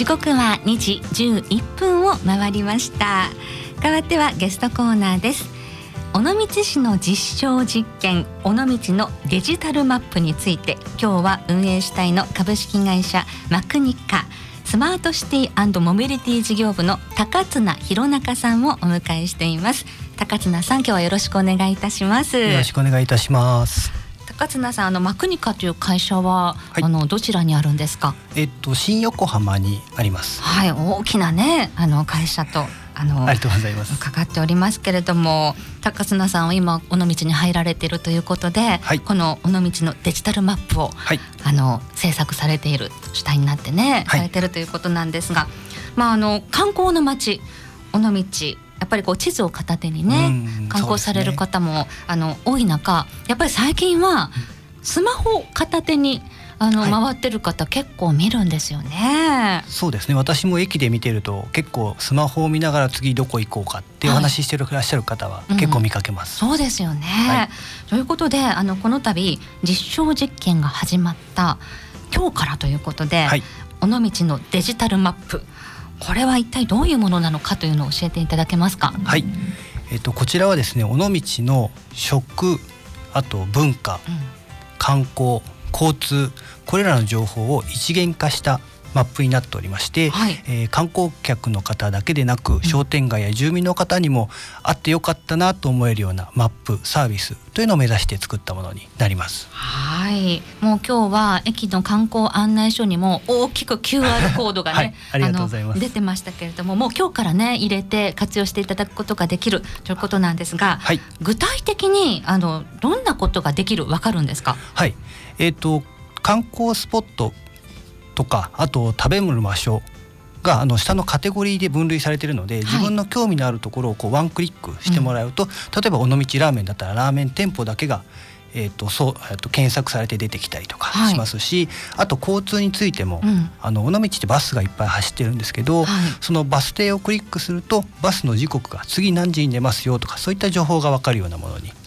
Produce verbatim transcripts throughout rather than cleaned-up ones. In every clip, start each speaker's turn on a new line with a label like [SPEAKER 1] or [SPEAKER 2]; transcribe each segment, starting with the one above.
[SPEAKER 1] 時刻はにじじゅういっぷんを回りました。代わってはゲストコーナーです。尾道市の実証実験、尾道のデジタルマップについて、今日は運営主体の株式会社マクニカスマートシティ&モビリティ事業部の高綱弘中さんをお迎えしています。高綱さん、今日はよろしくお願いいたします。
[SPEAKER 2] よろしくお願いいたします。
[SPEAKER 1] 高綱さん、あのマクニカという会社は、
[SPEAKER 2] はい、
[SPEAKER 1] あのどちらにあるんですか？
[SPEAKER 2] えっと新横浜にあります。
[SPEAKER 1] はい、大きなね、あの会社とあの
[SPEAKER 2] ありがとうございます。
[SPEAKER 1] かかっておりますけれども、高綱さんは今尾道に入られているということで、はい、この尾道のデジタルマップを、はい、あの制作されている、主体になってね、はい、されているということなんですが、まあ、あの観光の街尾道、やっぱりこう地図を片手にね観光される方も、ね、あの多い中、やっぱり最近はスマホを片手にあの、はい、回ってる方結構見るんですよね。
[SPEAKER 2] そうですね、私も駅で見てると結構スマホを見ながら次どこ行こうかっていうお話ししてらっしゃる方は結構見かけます、
[SPEAKER 1] うん、そうですよね、はい、ということで、あのこの度実証実験が始まった今日からということで、はい、尾道のデジタルマップ、これは一体どういうものなのかというのを教えていただけますか？
[SPEAKER 2] はい、えっと、こちらはですね、尾道の食、あと文化、うん、観光、交通、これらの情報を一元化したマップになっておりまして、はい、えー、観光客の方だけでなく、うん、商店街や住民の方にもあってよかったなと思えるようなマップサービスというのを目指して作ったものになります。
[SPEAKER 1] はい、もう今日は駅の観光案内所にも大きく キューアール コードがね、はい、ありがとうございます。出てましたけれども、もう今日からね入れて活用していただくことができるということなんですが、はい、具体的にあのどんなことができる、わかるんですか？
[SPEAKER 2] はい、えーと、観光スポットとか、あと食べる場所があの下のカテゴリーで分類されているので、自分の興味のあるところをこうワンクリックしてもらうと、うん、例えば尾道ラーメンだったらラーメン店舗だけがえー、とそうえー、と検索されて出てきたりとかしますし、はい、あと交通についても、うん、あの尾道ってバスがいっぱい走ってるんですけど、はい、そのバス停をクリックするとバスの時刻が次何時に出ますよとか、そういった情報が分かるようなものになってます。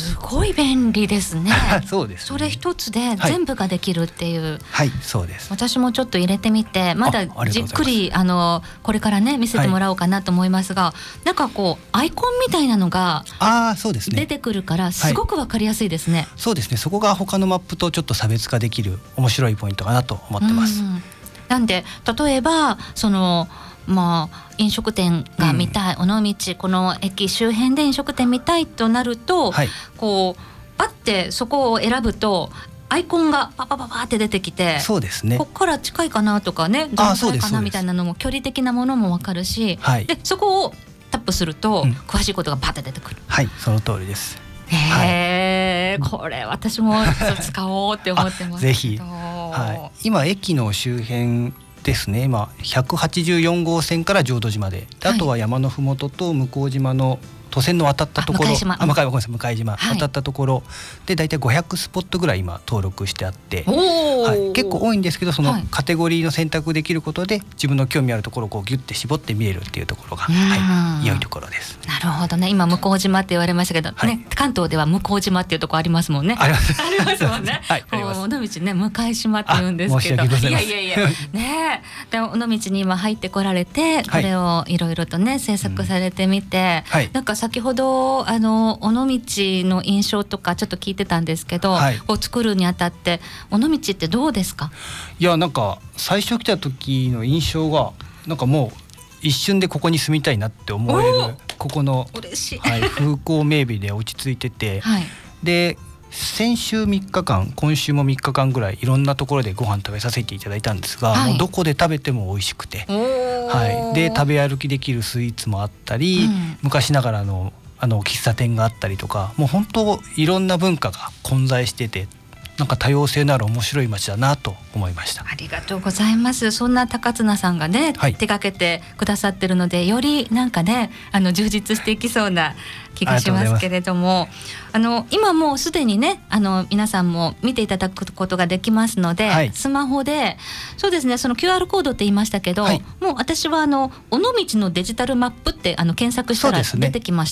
[SPEAKER 1] すごい便利ですね。
[SPEAKER 2] そうですね、
[SPEAKER 1] それ一つで全部ができるっていう、はい、
[SPEAKER 2] はい、そうです。
[SPEAKER 1] 私もちょっと入れてみて、まだじっくりあのこれからね見せてもらおうかなと思いますが、はい、なんかこうアイコンみたいなのが出てくるからすごく分かりやすいですね。
[SPEAKER 2] そうですね、そこが他のマップとちょっと差別化できる面白いポイントかなと思ってます。うん、
[SPEAKER 1] なんで例えばそのまあ飲食店が見たい、うん、尾道この駅周辺で飲食店見たいとなると、はい、こうパッてそこを選ぶとアイコンがパパパパって出てきて、そうですね、ここから近いかなとかね、どのくらいかなみたいなのも距離的なものも分かるし、はい、でそこをタップすると、うん、詳しいことがパッて出てくる。
[SPEAKER 2] はい、その通りです。
[SPEAKER 1] へー、はい、これ私も使おうって思ってますけど。ぜひ、
[SPEAKER 2] はい、今駅の周辺ですね、今ひゃくはちじゅうよん号線から浄土島で、あとは山のふもとと向島の都線の渡ったところ、あ、向島、向島、はい、渡ったところでだいたいごひゃくスポットぐらい今登録してあって、はい、結構多いんですけど、そのカテゴリーの選択できることで自分の興味あるところをこうギュッて絞って見れるっていうところが、はい、良いところです。
[SPEAKER 1] なるほどね、今向島って言われましたけど、はい、ね、関東では向島っていうところありますもんね。
[SPEAKER 2] あります
[SPEAKER 1] ありますもんね。はい、尾道ね、向島って言うんですけど、いやいやいやね、で尾道に今入ってこられて、これをいろいろとね制作されてみて、はい、なんか先ほどあの尾道の印象とかちょっと聞いてたんですけど、はい、こう作るにあたって尾道ってどうですか？
[SPEAKER 2] いや、なんか最初来た時の印象がなんかもう一瞬でここに住みたいなって思える、ここの、
[SPEAKER 1] 嬉しい、
[SPEAKER 2] はい、風光明媚で落ち着いてて、はい、で先週みっかかん、今週もみっかかんぐらいいろんなところでご飯食べさせていただいたんですが、はい、もうどこで食べても美味しくて、はい、で食べ歩きできるスイーツもあったり、うん、昔ながらのあの喫茶店があったりとか、もう本当いろんな文化が混在してて、なんか多様性のある面白い街だなと思いました。
[SPEAKER 1] ありがとうございます。そんな高綱さんがね、はい、手掛けてくださってるので、よりなんかね、あの充実していきそうな気がしますけれども、あの今もうすでにね、あの皆さんも見ていただくことができますので、はい、スマホでそうですね、その キューアール コードって言いましたけど、はい、もう私はあの尾道のデジタルマップってあの検索したら出てきました。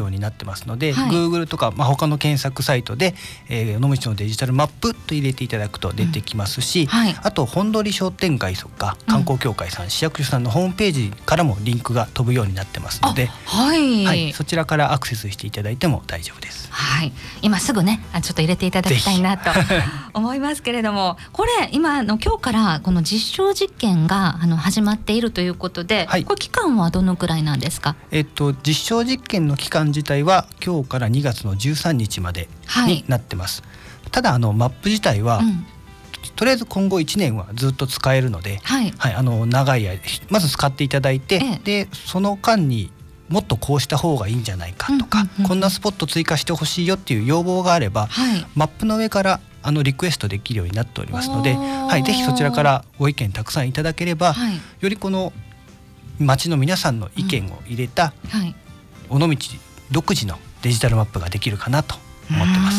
[SPEAKER 2] はい、今もう出るようになってますので、はい、Google とか、まあ、他の検索サイトで、えーえー、尾道のデジタルマップと入れていただくと出てきますし、うんはい、あと本通商店街とか観光協会さん、うん、市役所さんのホームページからもリンクが飛ぶようになってますので、
[SPEAKER 1] はい
[SPEAKER 2] はい、そちらからアクセスしていただいても大丈夫です。
[SPEAKER 1] はい、今すぐねちょっと入れていただきたいなと思いますけれどもこれ今の今日からこの実証実験があの始まっているということで、はい、これ期間はどのくらいなんですか？
[SPEAKER 2] えっと、実証実験の期間自体は今日からにがつのじゅうさんにちまでになってます、はい、ただあのマップ自体は、うんとりあえず今後いちねんはずっと使えるので、はいはい、あの長い間まず使っていただいて、ええ、でその間にもっとこうした方がいいんじゃないかとか、うんうんうん、こんなスポット追加してほしいよっていう要望があれば、はい、マップの上からあのリクエストできるようになっておりますので、はい、ぜひそちらからご意見たくさんいただければ、はい、よりこの町の皆さんの意見を入れた、うんはい、尾道独自のデジタルマップができるかなと思ってます、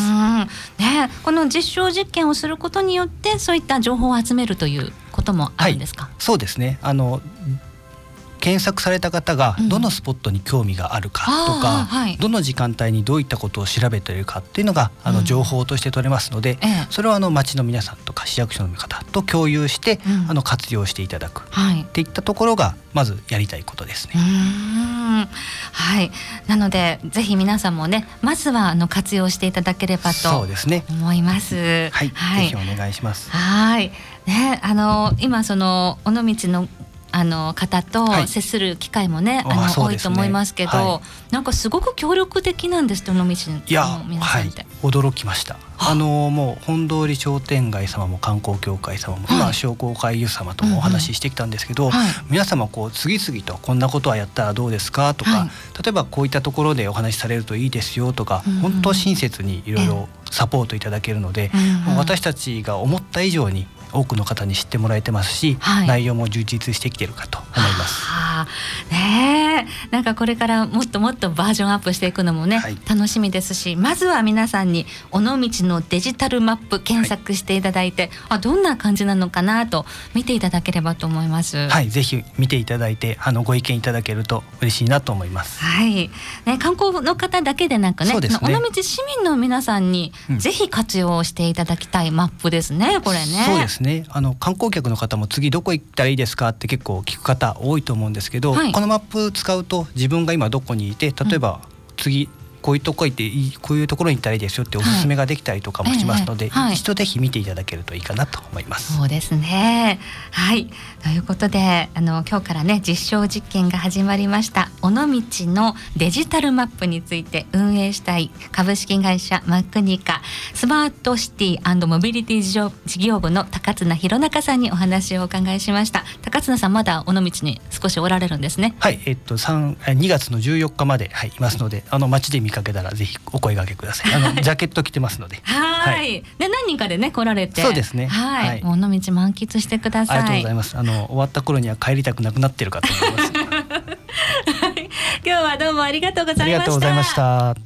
[SPEAKER 1] ね、この実証実験をすることによってそういった情報を集めるということもあるんですか？
[SPEAKER 2] はい、そうですね。あの検索された方がどのスポットに興味があるかとか、うんはい、どの時間帯にどういったことを調べているかっていうのがあの情報として取れますので、うんええ、それをあの町の皆さんとか市役所の方と共有して、うん、あの活用していただく、はい、っていったところがまずやりたいことですね。うー
[SPEAKER 1] ん、はい、なのでぜひ皆さんもねまずはあの活用していただければと思います。
[SPEAKER 2] はい、はい、ぜひお願いします。
[SPEAKER 1] はい、ね、あの今その尾道のあの方と接する機会もね、はい、あのあ多いと思いますけど、はい、なんかすごく協力的なんですって尾道の皆さんって。いや、はい、
[SPEAKER 2] 驚きました。あのもう本通商店街様も観光協会様も、はい、今商工会議様ともお話ししてきたんですけど、うんうんはい、皆様こう次々とこんなことはやったらどうですかとか、はい、例えばこういったところでお話しされるといいですよとか、うんうん、本当親切にいろいろサポートいただけるので、うんうん、もう私たちが思った以上に多くの方に知ってもらえてますし、はい、内容も充実してきてるかと思います。
[SPEAKER 1] はあ、ねえ、なんかこれからもっともっとバージョンアップしていくのもね、はい、楽しみですし、まずは皆さんに尾道のデジタルマップ検索していただいて、はい、あどんな感じなのかなと見ていただければと思います。
[SPEAKER 2] はい、ぜひ見ていただいてあのご意見いただけると嬉しいなと思います。
[SPEAKER 1] はい、ね、観光の方だけでなくね、ね尾道市民の皆さんにぜひ活用していただきたいマップですね、これね。
[SPEAKER 2] そうですね。あの観光客の方も次どこ行ったらいいですかって結構聞く方多いと思うんですけど、はい、このマップ使うと自分が今どこにいて、例えば次こういうとこ行ってこういうところに行ったらいいですよっておすすめができたりとかもしますので、はいええはい、一度ぜひ見ていただけるといいかなと思います。
[SPEAKER 1] そうですね。はい、ということであの今日からね実証実験が始まりました尾道のデジタルマップについて運営したい株式会社マクニカスマートシティ&モビリティ事業部の高綱弘中さんにお話をお伺いしました。高綱さんまだ尾道に少しおられるんですね。
[SPEAKER 2] はい、えっとにがつのじゅうよっかまで、はい、いますので、あの街で見かけたらぜひお声掛けください。あのジャケット着てますので
[SPEAKER 1] はい、はい、で何人かでね来られて、
[SPEAKER 2] そうですね、
[SPEAKER 1] はい、はい、尾道満喫してください。
[SPEAKER 2] ありがとうございます。あの終わった頃には帰りたくなくなってるかと思います。
[SPEAKER 1] はい、今日はどうもありがとうございました。
[SPEAKER 2] ありがとうございました。